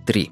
3.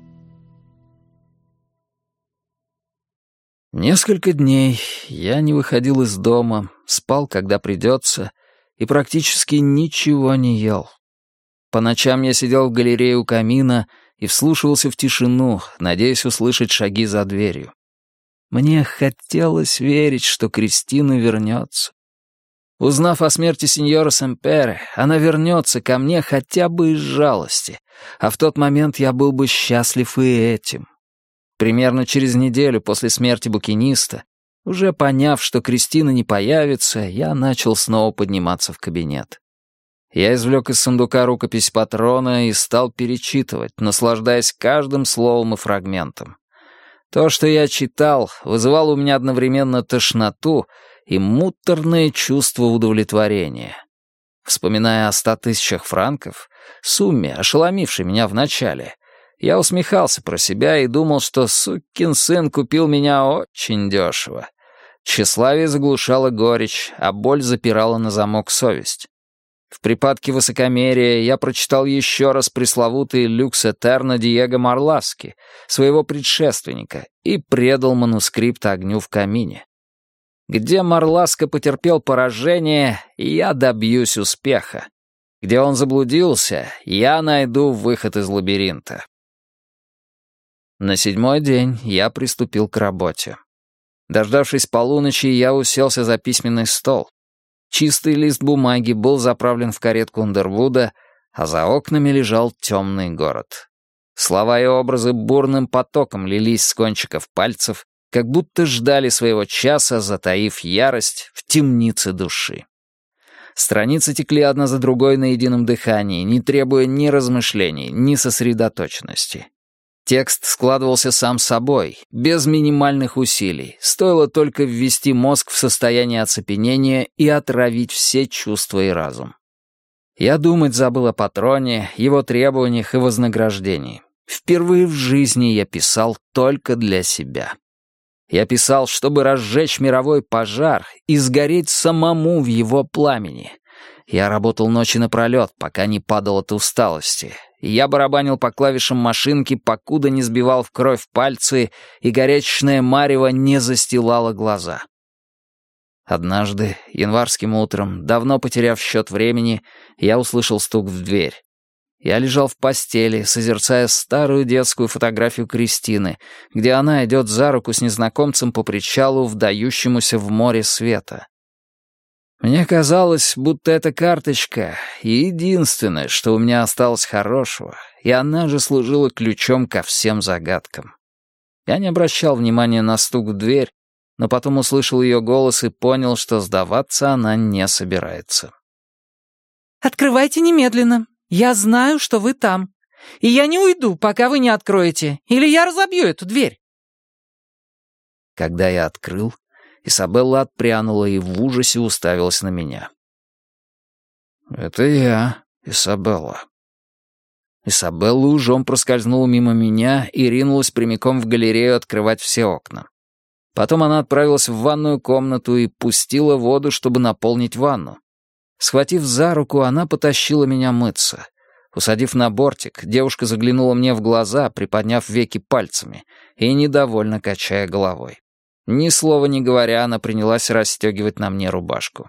Несколько дней я не выходил из дома, спал, когда придется, и практически ничего не ел. По ночам я сидел в галерее у камина и вслушивался в тишину, надеясь услышать шаги за дверью. Мне хотелось верить, что Кристина вернется. Узнав о смерти сеньора Семпере, она вернется ко мне хотя бы из жалости, а в тот момент я был бы счастлив и этим. Примерно через неделю после смерти букиниста, уже поняв, что Кристина не появится, я начал снова подниматься в кабинет. Я извлек из сундука рукопись патрона и стал перечитывать, наслаждаясь каждым словом и фрагментом. То, что я читал, вызывало у меня одновременно тошноту и муторное чувство удовлетворения. Вспоминая о 100 000 франков, сумме, ошеломившей меня вначале, я усмехался про себя и думал, что сукин сын купил меня очень дешево. Тщеславие заглушало горечь, а боль запирала на замок совесть. В припадке высокомерия я прочитал еще раз пресловутый «Люкс Этерно» Диего Марласки, своего предшественника, и предал манускрипт огню в камине. Где Марласко потерпел поражение, я добьюсь успеха. Где он заблудился, я найду выход из лабиринта. На 7-й день я приступил к работе. Дождавшись полуночи, я уселся за письменный стол. Чистый лист бумаги был заправлен в каретку Ундервуда, а за окнами лежал темный город. Слова и образы бурным потоком лились с кончиков пальцев, как будто ждали своего часа, затаив ярость в темнице души. Страницы текли одна за другой на едином дыхании, не требуя ни размышлений, ни сосредоточенности. Текст складывался сам собой, без минимальных усилий, стоило только ввести мозг в состояние оцепенения и отравить все чувства и разум. Я думать забыл о патроне, его требованиях и вознаграждении. Впервые в жизни я писал только для себя. Я писал, чтобы разжечь мировой пожар и сгореть самому в его пламени. Я работал ночи напролет, пока не падал от усталости. Я барабанил по клавишам машинки, покуда не сбивал в кровь пальцы, и горячечное марево не застилало глаза. Однажды, январским утром, давно потеряв счет времени, я услышал стук в дверь. Я лежал в постели, созерцая старую детскую фотографию Кристины, где она идет за руку с незнакомцем по причалу, вдающемуся в море света. Мне казалось, будто эта карточка — единственное, что у меня осталось хорошего, и она же служила ключом ко всем загадкам. Я не обращал внимания на стук в дверь, но потом услышал ее голос и понял, что сдаваться она не собирается. «Открывайте немедленно. Я знаю, что вы там. И я не уйду, пока вы не откроете, или я разобью эту дверь». Когда я открыл, Изабелла отпрянула и в ужасе уставилась на меня. «Это я, Изабелла». Изабелла ужом проскользнула мимо меня и ринулась прямиком в галерею открывать все окна. Потом она отправилась в ванную комнату и пустила воду, чтобы наполнить ванну. Схватив за руку, она потащила меня мыться. Усадив на бортик, девушка заглянула мне в глаза, приподняв веки пальцами и недовольно качая головой. Ни слова не говоря, она принялась расстегивать на мне рубашку.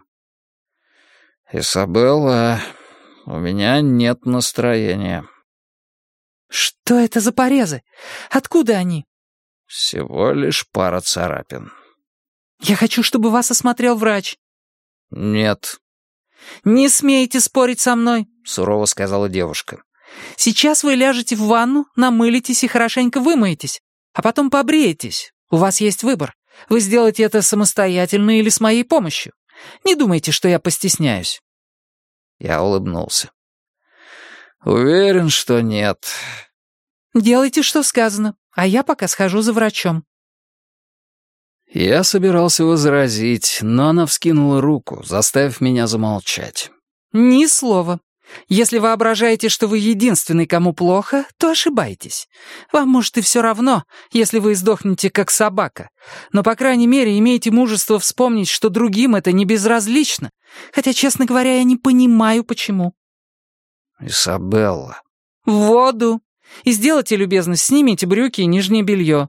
«Изабелла, у меня нет настроения». «Что это за порезы? Откуда они?» «Всего лишь пара царапин». «Я хочу, чтобы вас осмотрел врач». «Нет». «Не смейте спорить со мной», — сурово сказала девушка. «Сейчас вы ляжете в ванну, намылитесь и хорошенько вымоетесь, а потом побреетесь. У вас есть выбор. Вы сделаете это самостоятельно или с моей помощью. Не думайте, что я постесняюсь». Я улыбнулся. «Уверен, что нет». «Делайте, что сказано, а я пока схожу за врачом». Я собирался возразить, но она вскинула руку, заставив меня замолчать. «Ни слова. Если воображаете, что вы единственный, кому плохо, то ошибаетесь. Вам, может, и все равно, если вы сдохнете как собака. Но, по крайней мере, имейте мужество вспомнить, что другим это не безразлично. Хотя, честно говоря, я не понимаю, почему». «Изабелла». «В воду. И сделайте любезность, снимите брюки и нижнее белье».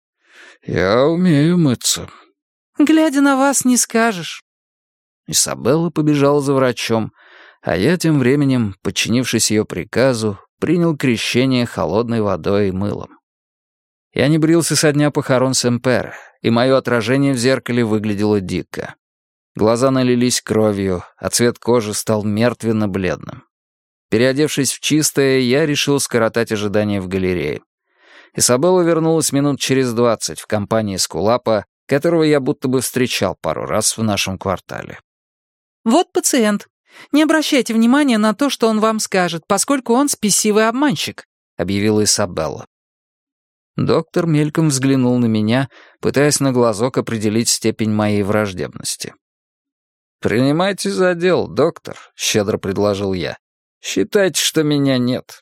«Я умею мыться». «Глядя на вас, не скажешь». Изабелла побежала за врачом, а я тем временем, подчинившись ее приказу, принял крещение холодной водой и мылом. Я не брился со дня похорон Сэмпера, и мое отражение в зеркале выглядело дико. Глаза налились кровью, а цвет кожи стал мертвенно-бледным. Переодевшись в чистое, я решил скоротать ожидание в галерее. Изабелла вернулась минут через 20 в компании Эскулапа, которого я будто бы встречал пару раз в нашем квартале. «Вот пациент. Не обращайте внимания на то, что он вам скажет, поскольку он спесивый обманщик», — объявила Изабелла. Доктор мельком взглянул на меня, пытаясь на глазок определить степень моей враждебности. «Принимайте за дело, доктор», — щедро предложил я. «Считайте, что меня нет».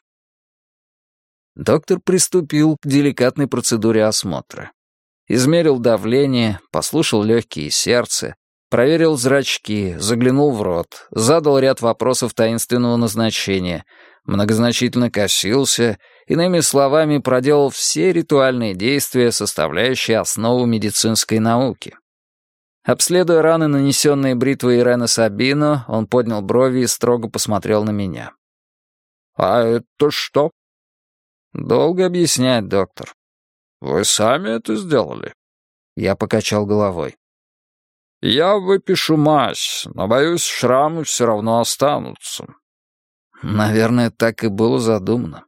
Доктор приступил к деликатной процедуре осмотра. Измерил давление, послушал легкие и сердце, проверил зрачки, заглянул в рот, задал ряд вопросов таинственного назначения, многозначительно косился, иными словами, проделал все ритуальные действия, составляющие основу медицинской науки. Обследуя раны, нанесенные бритвой Ирена Сабино, он поднял брови и строго посмотрел на меня. «А это что?» «Долго объяснять, доктор». «Вы сами это сделали?» Я покачал головой. «Я выпишу мазь, но, боюсь, шрамы все равно останутся». Наверное, так и было задумано.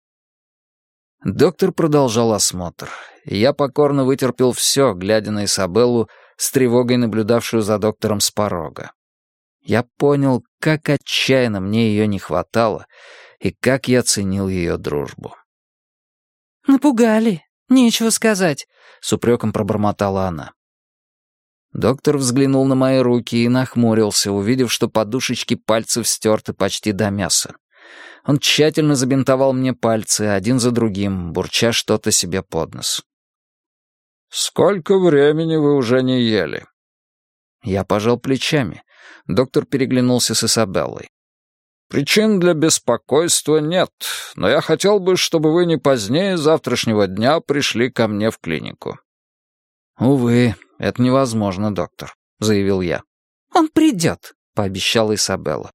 Доктор продолжал осмотр, и я покорно вытерпел все, глядя на Изабеллу, с тревогой наблюдавшую за доктором с порога. Я понял, как отчаянно мне ее не хватало, и как я ценил ее дружбу. «Напугали, нечего сказать», — с упреком пробормотала она. Доктор взглянул на мои руки и нахмурился, увидев, что подушечки пальцев стерты почти до мяса. Он тщательно забинтовал мне пальцы один за другим, бурча что-то себе под нос. «Сколько времени вы уже не ели?» Я пожал плечами. Доктор переглянулся с Изабеллой. «Причин для беспокойства нет, но я хотел бы, чтобы вы не позднее завтрашнего дня пришли ко мне в клинику». «Увы, это невозможно, доктор», — заявил я. «Он придет», — пообещала Изабелла.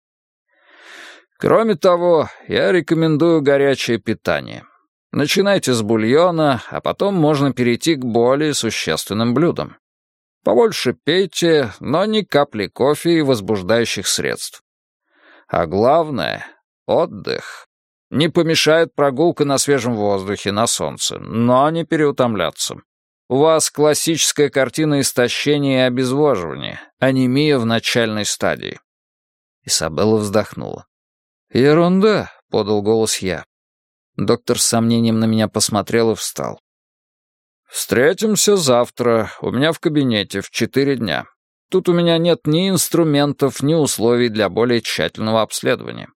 «Кроме того, я рекомендую горячее питание. Начинайте с бульона, а потом можно перейти к более существенным блюдам. Побольше пейте, но ни капли кофе и возбуждающих средств. А главное — отдых. Не помешает прогулка на свежем воздухе, на солнце, но не переутомляться. У вас классическая картина истощения и обезвоживания, анемия в начальной стадии». Изабелла вздохнула. «Ерунда», — подал голос я. Доктор с сомнением на меня посмотрел и встал. «Встретимся завтра, у меня в кабинете в 4 дня. Тут у меня нет ни инструментов, ни условий для более тщательного обследования».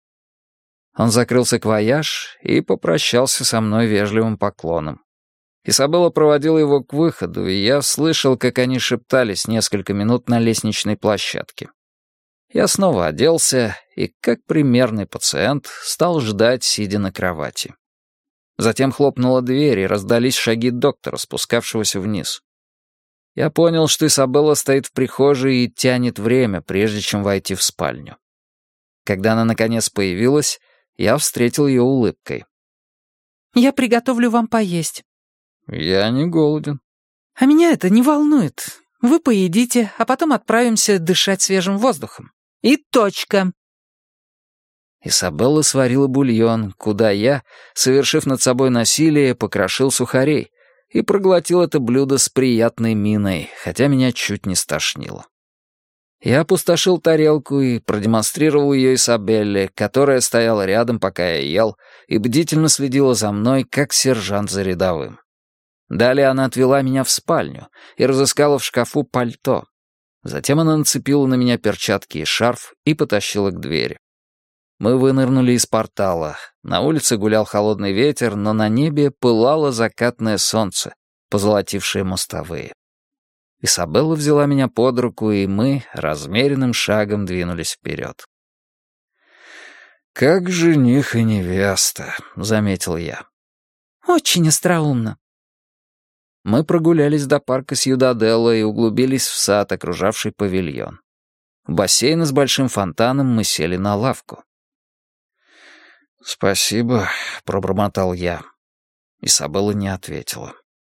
Он закрыл саквояж и попрощался со мной вежливым поклоном. Изабелла проводила его к выходу, и я слышал, как они шептались несколько минут на лестничной площадке. Я снова оделся и, как примерный пациент, стал ждать, сидя на кровати. Затем хлопнула дверь, и раздались шаги доктора, спускавшегося вниз. Я понял, что Изабелла стоит в прихожей и тянет время, прежде чем войти в спальню. Когда она наконец появилась, я встретил ее улыбкой. «Я приготовлю вам поесть». «Я не голоден». «А меня это не волнует. Вы поедите, а потом отправимся дышать свежим воздухом. И точка». Изабелла сварила бульон, куда я, совершив над собой насилие, покрошил сухарей и проглотил это блюдо с приятной миной, хотя меня чуть не стошнило. Я опустошил тарелку и продемонстрировал ее Изабелле, которая стояла рядом, пока я ел, и бдительно следила за мной, как сержант за рядовым. Далее она отвела меня в спальню и разыскала в шкафу пальто. Затем она нацепила на меня перчатки и шарф и потащила к двери. Мы вынырнули из портала. На улице гулял холодный ветер, но на небе пылало закатное солнце, позолотившее мостовые. Изабелла взяла меня под руку, и мы размеренным шагом двинулись вперед. «Как жених и невеста», — заметил я. «Очень остроумно». Мы прогулялись до парка Сьюдаделла и углубились в сад, окружавший павильон. У бассейна с большим фонтаном мы сели на лавку. «Спасибо», — пробормотал я. Изабелла не ответила.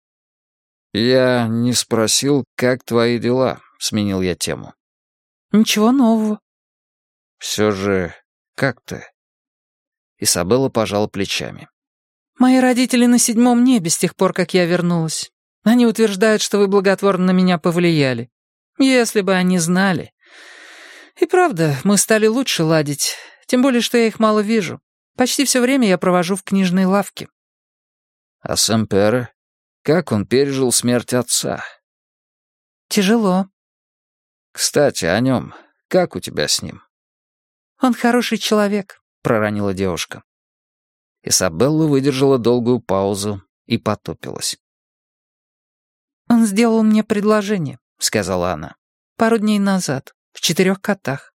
«Я не спросил, как твои дела», — сменил я тему. «Ничего нового». «Все же, как ты?» Изабелла пожала плечами. «Мои родители на 7-м небе с тех пор, как я вернулась. Они утверждают, что вы благотворно на меня повлияли. Если бы они знали. И правда, мы стали лучше ладить, тем более, что я их мало вижу. Почти все время я провожу в книжной лавке». «А Сэмпере? Как он пережил смерть отца?» «Тяжело». «Кстати, о нем. Как у тебя с ним?» «Он хороший человек», — проронила девушка. Изабелла выдержала долгую паузу и потупилась. «Он сделал мне предложение», — сказала она. «Пару дней назад, в 4 котах».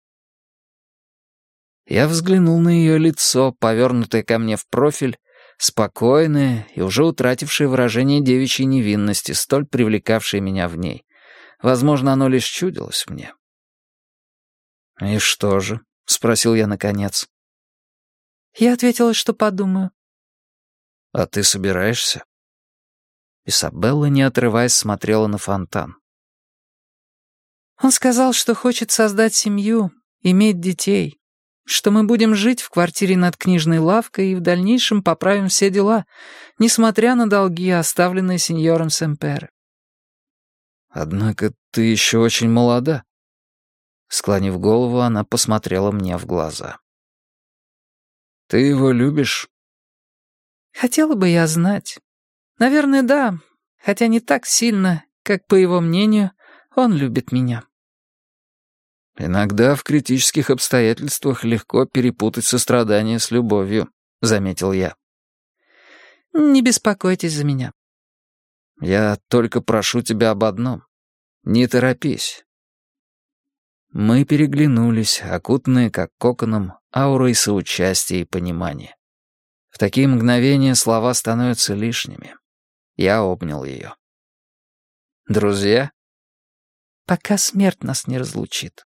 Я взглянул на ее лицо, повернутое ко мне в профиль, спокойное и уже утратившее выражение девичьей невинности, столь привлекавшее меня в ней. Возможно, оно лишь чудилось мне. «И что же?» — спросил я наконец. Я ответила, что подумаю. «А ты собираешься?» Изабелла, не отрываясь, смотрела на фонтан. Он сказал, что хочет создать семью, иметь детей, что мы будем жить в квартире над книжной лавкой и в дальнейшем поправим все дела, несмотря на долги, оставленные сеньором Сэмпере. «Однако ты еще очень молода». Склонив голову, она посмотрела мне в глаза. «Ты его любишь?» Хотела бы я знать. Наверное, да, хотя не так сильно, как, по его мнению, он любит меня». «Иногда в критических обстоятельствах легко перепутать сострадание с любовью», — заметил я. «Не беспокойтесь за меня». «Я только прошу тебя об одном. Не торопись». Мы переглянулись, окутанные, как коконом, аурой соучастия и понимания. В такие мгновения слова становятся лишними. Я обнял ее. «Друзья?» «Пока смерть нас не разлучит».